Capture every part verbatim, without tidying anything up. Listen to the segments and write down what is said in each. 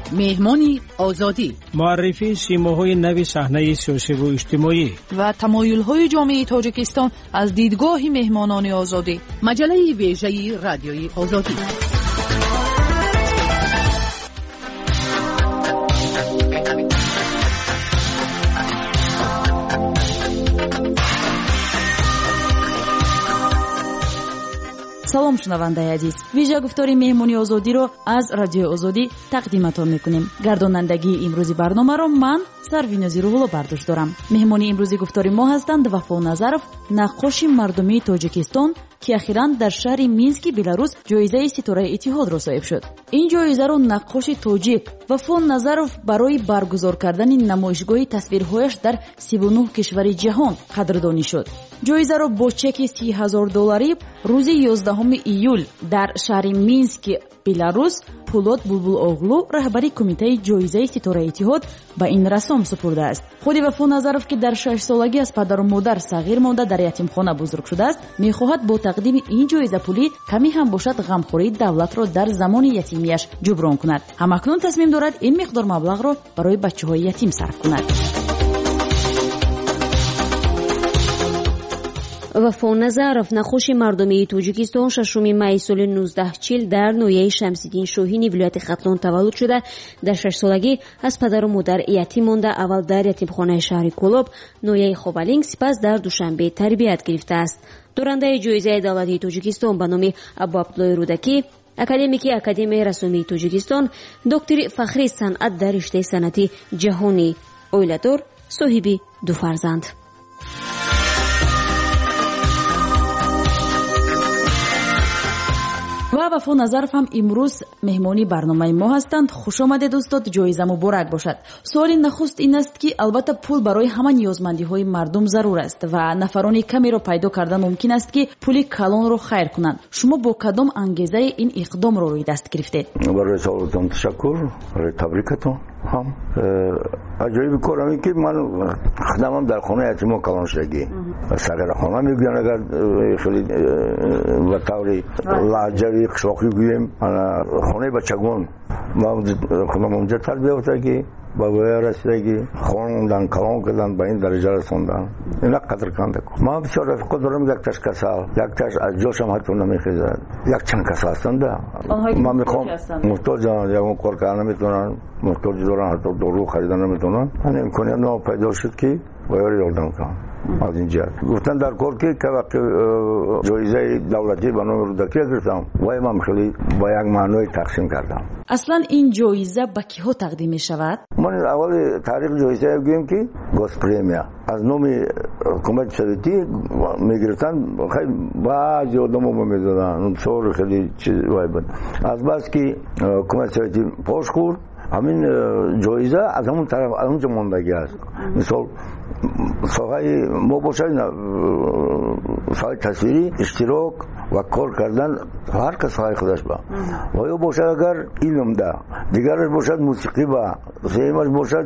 مهمانی آزادی، معرفی سیماهای نوی صحنه سیاسی و اجتماعی و تمایل‌های جامعه تاجیکستان از دیدگاه مهمانان آزادی. مجله ویژه رادیوی آزادی. салом шунавандаи азиз, вижа гуфтори меҳмони озодиро аз радиои озодӣ тақдиматон мекунем. гардонандагии имрӯзи барномаро ман Сарвинози Рӯҳулло бардошт дорам. меҳмони имрӯзи гуфтори мо ҳастанд Вафо Назаров, наққоши мардумии Тоҷикистон, ки ахиран дар шаҳри Мински, Беларус, ҷоизаи Ситораи Иттиҳодро соҳиб шуд. ин ҷоизаро наққоши тоҷик Вафо Назаров барои баргузор кардани намоишгоҳи тасвирҳояш дар сиву нӯҳ кишвари ҷаҳон қадрдонӣ шуд. ҷоизаро бо чеки си ҳазор долларӣ рӯзи ёздаҳуми июл дар шаҳри Мински, Беларус, Пулот Булбулоғлу, раҳбари кумитаи ҷоизаи Ситораи Иттиҳод, ба ин расом супурдааст. худи Вафо Назаров, ки дар шаш солагӣ аз падару модар сағир монда дар ятимхона бузург шудааст, мехоҳад бо тақдими ин ҷоиза пулӣ каме ҳам бошад ғамхории давлатро дар замони ятимияш ҷуброн кунад. ҳамакнун тасмим дорад ин миқдор маблағро барои бачаҳои ятим сарф кунад. Вафо Назаров, наққоши мардумии Тоҷикистон, шашуми майи соли нуздаҳ чил дар ноҳияи Шамсиддин Шоҳини вилояти Хатлон таваллуд шуда, дар шашсолагӣ аз падару модар ятим монда, аввал дар ятимхонаи шаҳри Колоб, ноҳияи Хобалинг, сипас дар Душанбе тарбият гирифтааст. Дорандаи ҷоизаи давлатии Тоҷикистон ба номи Абу Абдуллои Рӯдакӣ, академики Академияи расомии Тоҷикистон, доктори фахри санъат дар риштаи санъати ҷаҳонӣ, оиладор, соҳиби ду фарзанд. ва Вафо Назаров ҳам имрӯз меҳмони барномаи мо ҳастанд. хушомадед устод, ҷоиза муборак бошад. суоли нахуст ин аст, ки албатта пул барои ҳама ниёзмандиҳои мардум зарур аст ва нафарони камеро пайдо кардан мумкин аст, ки пули калонро хайр кунанд. шумо бо кадом ангезаи ин иқдомро рӯи даст гирифтед? барои суолатон ташаккур, барои табрикатон. ҳам аҷоиби корам ин ки ман хидамам дар хонаи ятимо калоншудагӣ сағирахона мегӯям, агар хеле ба таври лаҳҷави қишлоқӣ гӯем, хонаи бачагон худам онҷа тарбия ёфтагӣ, ба воя расидагӣ, хондан, калон кардан, ба ин дараҷа расондан. ина қадр канда кун. ман бисёр рафиқо дорам, якташ касал, якташ аз ҷошам ҳатто намехезад. якчанд касал ҳастанда. ман мехоҳам муҳтоҷанд, ягон кор кардан наметавонанд, муҳтоҷи доранд, ҳатто дору харидан наметавонанд. ан имконият но пайдо шуд, ки ба ёро ёрдам кунам. аз ин ҷиҳат гуфтан дар кор, ки ка вақти ҷоизаи давлатӣ ба номи Рӯдакӣ гирифтам, вай ман хеле ба як маъное тақсим кардам. аслан ин ҷоиза ба киҳо тақдим мешавад? ман аввали таърих ҷоизае гӯем, ки госпремия аз номи ҳукумати советӣ мегирифтан, хеле баъзи одамо медоданд, сор хеле чиз вай буд. азбас ки ҳукумати советӣ пош хӯрд, ҳамин ҷоиза аз ҳамон тараф аз онҷа мондагӣ аст. мисол соҳаи мо бошад, соҳаи тасвирӣ, иштирок ва кор кардан, ҳар кас соҳаи худаш ба. ва ё бошад агар илмда, дигараш бошад мусиқӣ ба, сеюмаш бошад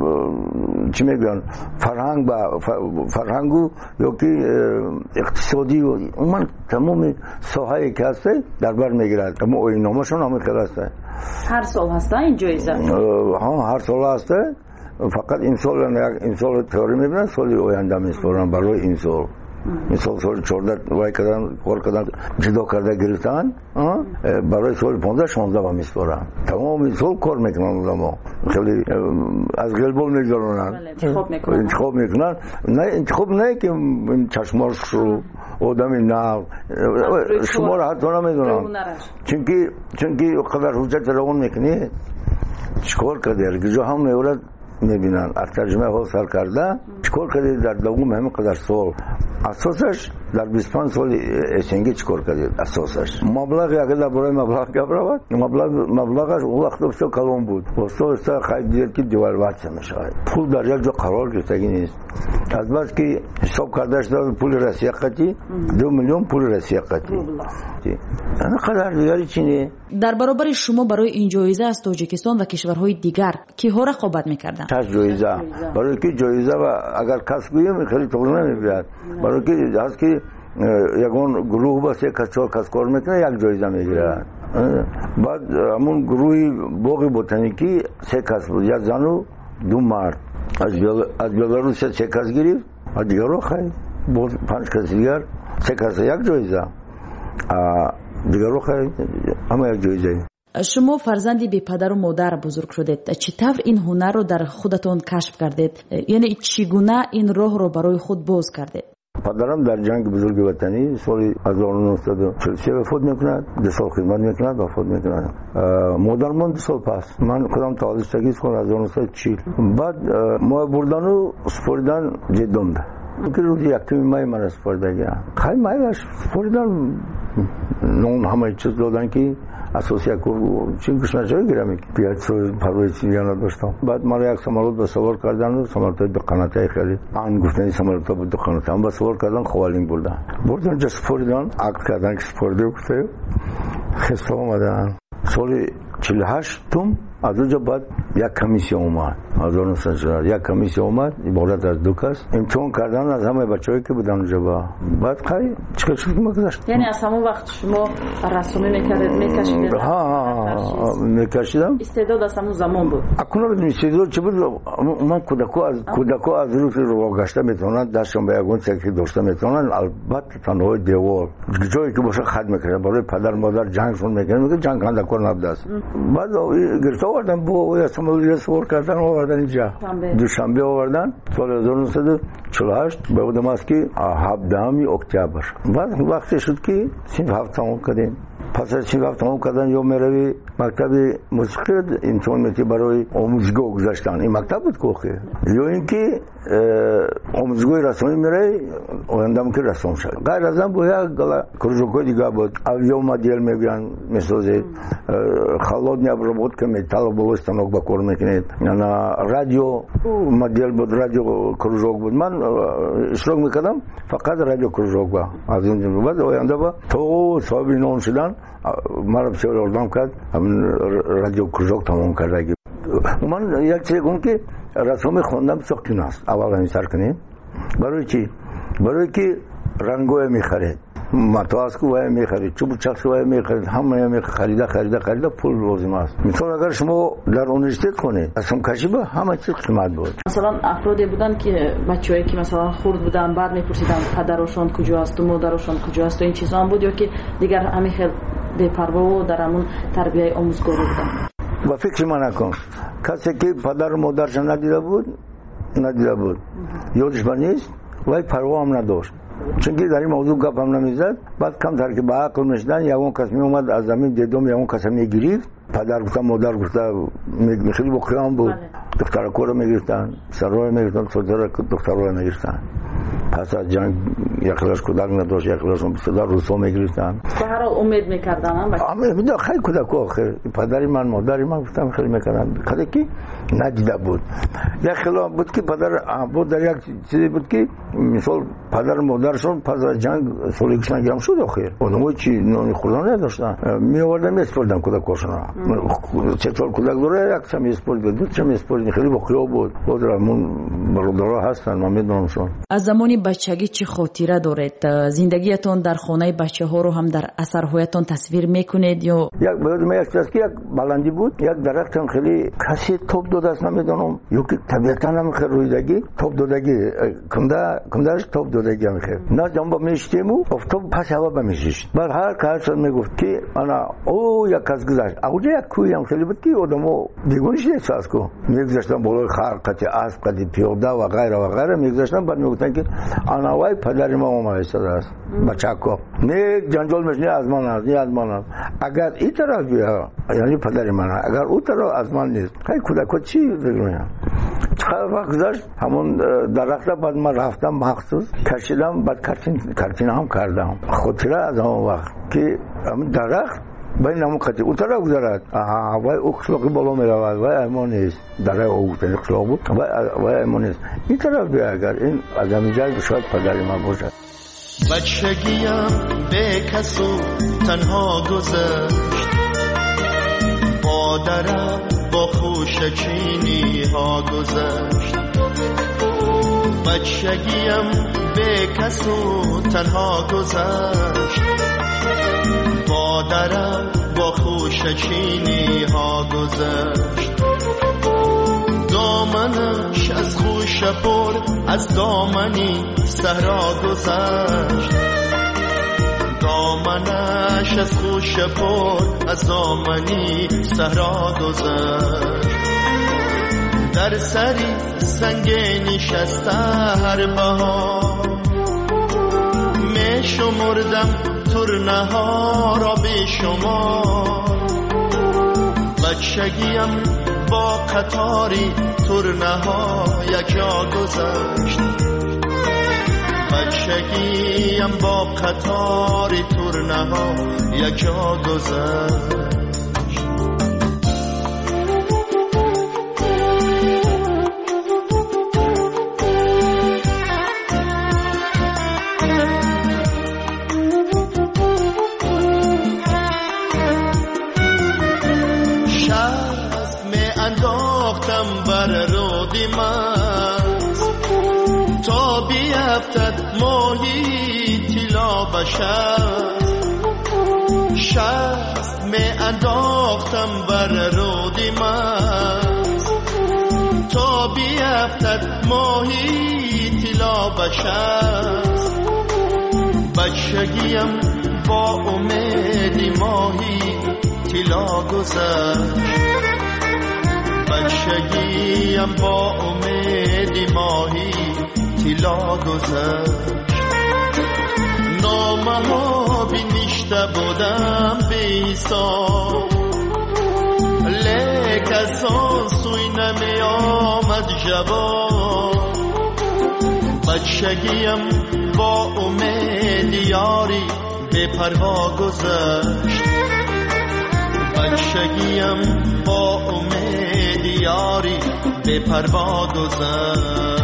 чӣ мегӯянд фарҳанг ба, фарҳангу ёки иқтисодӣ, умуман тамоми соҳае ки ҳаста дар бар мегирад. мо оинномашон ҳамин хел аста. ҳар сол ҳаста ин ҷоиза? ҳа, ҳар сол ҳаста. фақат имсол имсол теорӣ мебинанд, соли оянда меспоранд барои имсол. мисол соли чорда вай кардан, кор кардан, ҷудо карда гирифтан, барои соли понздаҳ шонздаҳ ба меспоранд. тамоми сол кор мекунанд одамо. хеле аз ғелбол мегзаронанд, интихоб мекунанд. не интихоб не ки чашмошро одами нав шуморо ҳатто намедонанд, чунки чунки қадар ҳуҷҷати равон мекунӣ, чикор кардӣ, ҷо ҳам меорад мебинанд. аз тарҷумаи ҳол сар карда чикор кардӣ дар давум ҳамин қадар сол, асосаш дар бисту панҷ соли эсенги чикор кардед. асосаш маблағи, агар дар бораи маблағ гап равад, маблағаш он вақт бисёр калон буд. оста оста хайд дидед ки девальватсия мешавад. пул дар як ҷо қарор гирифтагӣ нест. азбас ки ҳисоб карда шуда пули Россия қатӣ ду миллион пули Россия қатӣ. ана қадар дигари чӣ не. дар баробари шумо барои ин ҷоиза аз Тоҷикистон ва кишварҳои дигар киҳо рақобат мекарданд? шаш ҷоиза. барои ки ҷоиза ва агар кас гӯем хеле тоғра намебиёяд. барои ки ҳаст ки ягон гурӯҳ ба се кас чор кас кор мекунад, як ҷоиза мегирад. بعد همون گروه باغ بوتانیکی سه کس بود، یک زن و دو مرد. از بیل... از بلاروس سه کس گرفت و دیگر رو خواهی بود پنج کس دیگر، سه کس یک جایزه دیگر رو خواهی همه یک جایزه. شما فرزندی به پدر و مادر بزرگ شدید، چطور این هنر رو در خودتون کشف کردید؟ یعنی چگونه این راه رو برای خود باز کردید؟ پدرم در جنگ بزرگ وطنی سال هزار و نهصد و چهل و سه وفات میکند، دو سال خدمت میکند وفات میکند. مادرم دو سال پس من خودم تازگی سال هزار و نهصد و چهل. بعد ما بردن و سپردن جدم ده که روز یکم مای من سپردگی خیلی مایش سپردن نون همه چیز دادن که اساسی اکو چی گوش نجای گیرم بیاد سوی پروی چیزی نداشتم. بعد مرا یک سمالوت به سوار کردن و سمالوت دو قناتی خیلی آن گفتنی سمالوت با دو قناتی هم به سوار کردن خوالین بردن بردن جا سپردن عقد کردن که سپرده گفته خسته آمدن. سال چهل و هشت توم از اونجا بعد یک کمیسی اومد، از اون سنجار یک کمیسی اومد عبارت از دو کس امتحان کردن از همه بچه‌ای که بودن اونجا. با بعد خیلی چیکار چیکار می‌کردید؟ یعنی از همون وقت شما رسمی می‌کردید می‌کشیدید؟ ها می‌کشیدم. استعداد از همون زمان بود. اکنون بدون استعداد چه بود؟ من کودکو از کودکو از روز رو گشته میتونن دستشون به یگون سکی داشته میتونن. البته تنها دیوار جایی که باشه خدمت می‌کنه برای پدر مادر جنگشون می‌کنه میگه جنگ کننده کار نبودست. بعد گرفته آوردن با اسماعیل سوار کردن آوردن اینجا دوشنبه آوردن سال هزار و نهصد و چهل و هشت به بودم است که هفدهم اکتبر. بعد وقتی شد که صنف هفت تمام کردیم. پس از صنف هفت تمام کردن یا میروی مکتب موسیقی امتحان میتی برای آموزگاه گذاشتن. این مکتب بود کوخه یا اینکه آموزگاه رسمی میره آیندم که رسم شد. غیر از این باید کروژوکای دیگه بود. یا مدیل میگن مثل خالد نیابر بود که میتال було станок با کار میکنید. на رادیو مدیل بود، رادیو کروژوک بود. من اشتراک میکردم فقط رادیو کروژوک با از این بعد آینده با تو صاحب نون شدن مرا بسیار اردام کرد همین رادیو کروژوک تمام کرد. من یک چیز گفتم که رسم خواندم سختین است. اول همین سر کنید برای چی؟ برای که رنگوی میخرید متاسکو وای میخرید چوب چاکس وای میخرید همه میخرید خریده خریده پول لازم است. مثلا اگر شما در اونیورسیته کنید رسم کشی با همه چیز قیمت بود. مثلا افرادی بودن که بچه‌ای که مثلا خرد بودن بعد میپرسیدن پدرشون کجاست و مادرشون کجاست و این چیزا هم بود یا که دیگر همین خیلی بی‌پروا و در همون تربیت آموزگاری بودن. با فکر من نکن کسی که پدر و مادرش ندیده بود ندیده بود یادش نیست وای پروا هم نداشت چون که در این موضوع گپ هم نمیزد. بعد کم تر که به عقل میشدن یکون کس می اومد از زمین دیدم یکون کس میگرفت پدر گفت مادر گفت میخیلی با قیام بود دختر کورو میگرفتن سرای میگرفتن سردار دخترای میگرفتن. پس از جنگ یکلاش کودک نداشت یکلاشون بسیار روسا میگرفتن. به هر حال امید میکردن هم امید میدن خیلی کودک آخر پدری من مادری من گفتم خیلی میکردن کدی که ندیده بود. یک خلاف بود که پدر بود در یک چیزی بود که مثال پدر مادرشون پس از جنگ سالگیش نگیرم شد آخر اونمو چی نانی خوردن نداشتن می آوردن میسپردن کودکاشون چطور کودک داره یک چم میسپرد دو چم میسپرد خیلی بخیا بود. خودمون برادرها هستن من میدونمشون. از زمانی بچگی چه خاطره دارید؟ زندگیتون در خانه بچه ها رو هم در اثرهایتون تصویر میکنید یا یک بعد یک چیزی که یک بلندی بود یک درخت خیلی کسی توپ داده است نمیدونم یا که طبیعتا هم خیلی رویدگی توپ دادگی کنده کندهش توپ دادگی هم خیلی نه جنبا میشتیم و افتاد پس هوا بمیشید. بعد هر کارش میگفت که انا او یک کس گذاشت اونجا یک کوی هم خیلی بود که آدمو دیگونیش احساس کو میگذاشتن بالای خرقتی اسب قدی پیاده و غیره و غیره میگذاشتن. بعد میگفتن که انا وای پدر ما اومایسته است بچه‌کو نه جنجال میشنه از من از نه از من اگر این طرف بیا یعنی پدر من اگر اون طرف از من نیست خیلی کودک چی بگم چقدر وقت گذشت همون درخت. بعد من رفتم مخصوص کشیدم بعد کارتین کارتین هم کردم خاطره از اون وقت که همون درخت بین همون قطعی اون طرف گذارد آها وای او خلاقی بالا میرود وای ایمان نیست دره او تنی خلاق بود وای ایمان نیست این طرف بیا اگر این از همین جای شاید پدری من باشد. بچگیم به کسو تنها گذشت مادرم با خوشچینی ها گذشت. بچگیم به کسو تنها گذشت مادرم با خوشچینی ها گذشت، دامنش از خوش پر از دامنی صحرا گذشت، دامنش از خوش پر از دامنی صحرا گذشت. در سری سنگ نشسته هر بهار، می شمردم ترنه ها را به شمار. بچگیم با قطاری ترنه ها یک جا گذشت، بچگیم با قطاری ترنه ها یک جا گذشت. بر رودی مست تا بیفتد ماهی طلا بشد، شست می انداختم بر رودی مست تا بیفتد ماهی طلا بشد. بچگیم با امیدی ماهی طلا گذشت، بچگیم با امیدی ماهی طلا گذشت. نامه ها بنوشته بودم به حساب، لیک از آن سوی نمی آمد جواب. بچگیم با امید یاری به پروا گذشت، بچگیم با امید یاری به پروا گذشت.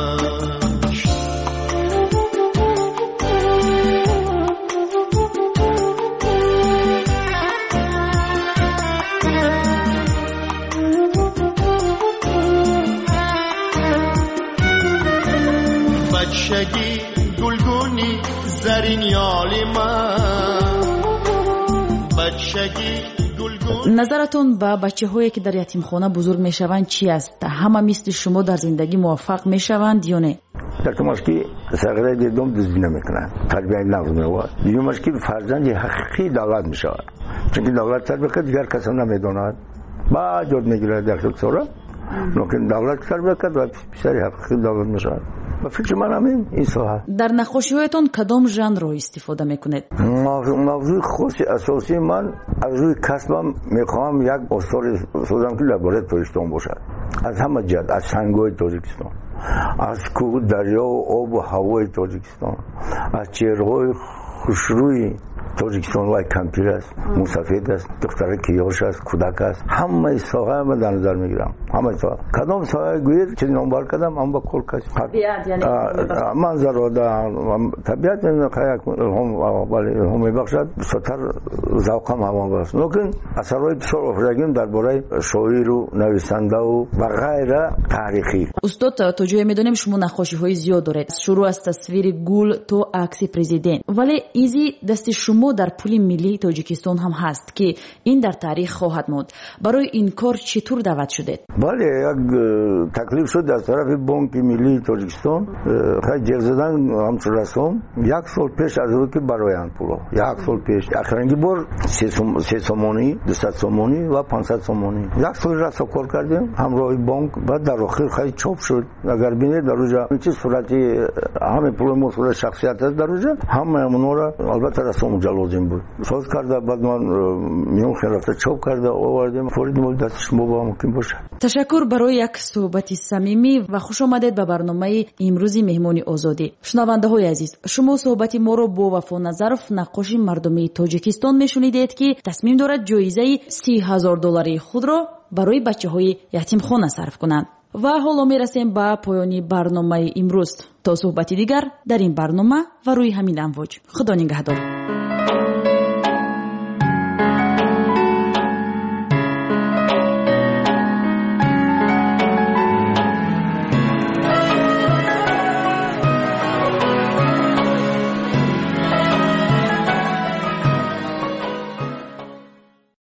بچگی گلگونی زرین یالی من، بچگی назаратон ба бачаҳое ки дар ятимхона бузург мешаванд чи аст? ҳама мисли шумо дар зиндагӣ муваффақ мешаванд ё не? یکمش که سرگرای دیدم دزدی نمیکنن، تربیت نفس میواد. دیگمش که فرزند حقیقی دولت میشود، چون دولت تربیت کرد دیگر کسی نمیداند، بعد یاد میگیره در سورا. لیکن دولت تربیت کرد و پسری حقیقی دولت میشود. با فکر من همین این سوال. در نقاشی‌هایتان کدام ژانر رو استفاده میکنید؟ موضوع خاص اساسی من از روی کسبم میخوام یک آثار سازم که درباره تاجیکستان باشد. از همه جهت، از سنگ‌های تاجیکستان، از کوه، دریا و آب و هوای تاجیکستان، از چهره‌های خوشروی تاجیکستان و کمپیر است، موسفید است، دختر کیاش است، کودک است. همه ساحه من در نظر میگیرم. همه ساحه. کدام ساحه گوید چه نامبر کردم هم با کل کس. طبیعت یعنی منظر و طبیعت من خیلی هم ولی هم میبخشد سطر ذوقم هم است. لیکن اثرهای بسیار افراگیم درباره شاعر و نویسنده و غیره تاریخی. استاد تو جای میدونیم شما نقاشی‌های زیاد دارید. شروع از تصویر گل تو عکس پرزیدنت. ولی ایزی دست شما در پول ملی تاجیکستان هم هست که این در تاریخ خواهد ماند. برای این کار چطور دعوت شدید؟ بله، یک تکلیف شد از طرف بانک ملی تاجیکستان. خیلی جر زدن همچون رسم یک سال پیش از روی که برای پولا یک سال پیش آخرین بار سه سومانی، دویست سومانی و پانصد سومانی یک سال رسم کار کردیم همراه بانک. بعد در آخر خیلی چاپ شد. اگر بینید در اونجا این چیز صورتی همه پول مسئول شخصیت است، در اونجا همه اونا را البته رسم اونجا لازم بود ساز کرده. بعد من میون رفته چاپ کرده آوردیم فورید مول دست شما با ممکن باشه. تشکر برای یک صحبت صمیمی و خوش آمدید به برنامه امروزی مهمانی آزادی. شنونده های عزیز، شما صحبت ما رو با وفا نظرف نقاش مردمی تاجیکستان میشنیدید که تصمیم دارد جایزه سی هزار دلاری خود را برای بچه های یتیمخانه صرف کنند. و حالا میرسیم به پایانی برنامه امروز. تا صحبتی دیگر در این برنامه و روی همین امواج. خدا نگهدار.